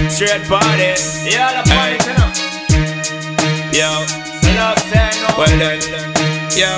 Straight party. Yeah, the party, you know. Yo, Love say no. well then, yo,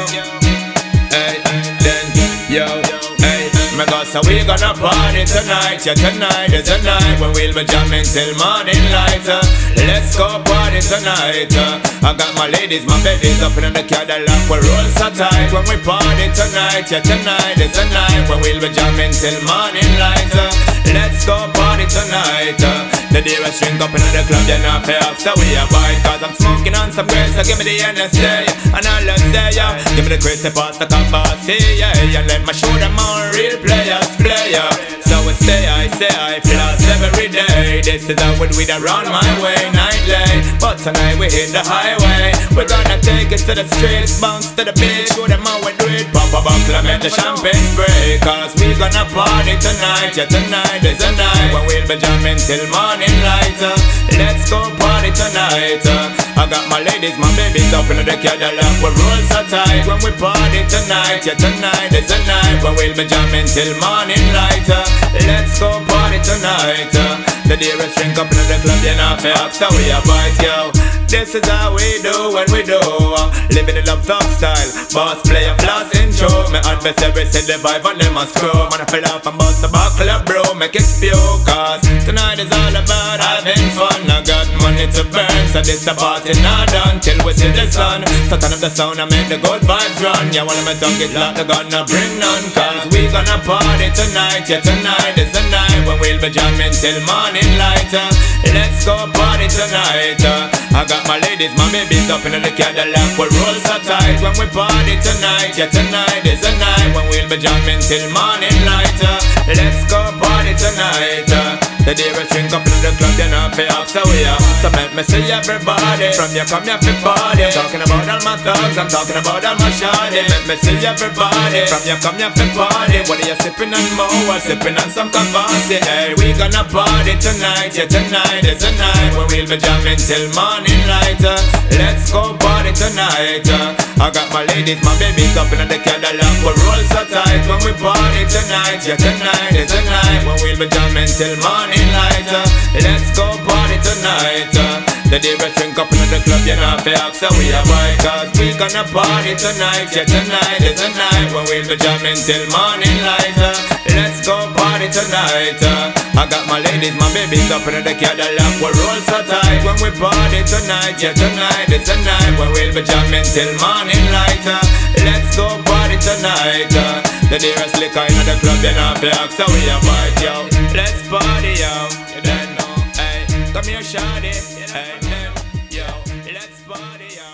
hey, then, yo, hey. My God, so we gonna party tonight, yeah, tonight is the night when we'll be jamming till morning light. Let's go party tonight. I got my ladies, my babies up in the Cadillac, we roll so tight when we party tonight, yeah, tonight is the night when we'll be jamming till morning light. Let's go party tonight. The dearest drink up in the club, you're not fair up, so we avoid. Cause I'm smoking on some grace, so give me the NSA and I'll say, yeah. Give me the crazy pasta capacity, yeah. And let me show them all real players, player. So we stay, I say, I floss every day. This is how we do it around my way, nightly. But tonight we hit the highway. We're gonna take it to the streets, bounce to the beach. Show them how we do it, pop a buckle and make the champagne spray. Cause we gonna party tonight, yeah, tonight is the night when we'll be jamming till morning light. Let's go party tonight. I got my ladies, my babies up in the Cadillac, we roll so tight when we party tonight, yeah, tonight is the night when we'll be jamming till morning light. Let's go party tonight. The dearest drink up in the club, you're not fair up, so we avoid, yo. This is how we do when we do. Living the love thug style. Boss play a floss intro. My adversary said the vibe on them a screw. Man I fell off and bust a buckle up, bro. Make it spew. Cause tonight is all about having fun. I got money to burn, so this a party not done till we see the sun. So turn up the sound and make the good vibes run. Yeah, one of my tongue is like they're gonna bring none. Cause we gonna party tonight. Yeah, tonight is the night when we'll be jamming till morning light. Let's go party tonight. I got my ladies, my babies up in the Cadillac, we roll so tight when we party tonight. Yeah, tonight is the night when we'll be jamming till morning light. Let's go party tonight. The dearest drink up in the club, you're not fair up, so we are. So make me see everybody. From you come here for party. I'm talking about all my thugs, I'm talking about all my shawty. Make me see everybody. From you come here for party. What are you sipping on more? We're sipping on some Campari. Hey, we gonna party tonight. Yeah, tonight is the night when we'll be jamming till morning light. Let's go party tonight. I got my ladies, my babies up in the Cadillac, we roll so tight when we party tonight. Yeah, tonight is the night when we'll be jamming till morning light. Let's go party tonight. The dearest drink up in the club, you're not fair, so we avoid. Cause we gonna party tonight. Yeah, tonight is the night when we'll be jamming till morning light. Let's go party tonight. I got my ladies, my babies up in the Cadillac, we roll so tight when we party tonight. Yeah, tonight is the night when we'll be jamming till morning light. Let's go party tonight. The dearest liquor in the club, you're not fair, so we avoid, yo. Let's party, yo. You don't know, hey. Come here, shawty. Hey, yo. Let's party, yo.